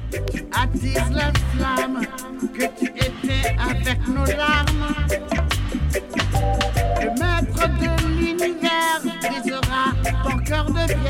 attise la flamme que tu étais avec nos larmes. Le maître de l'univers brisera ton cœur de pierre.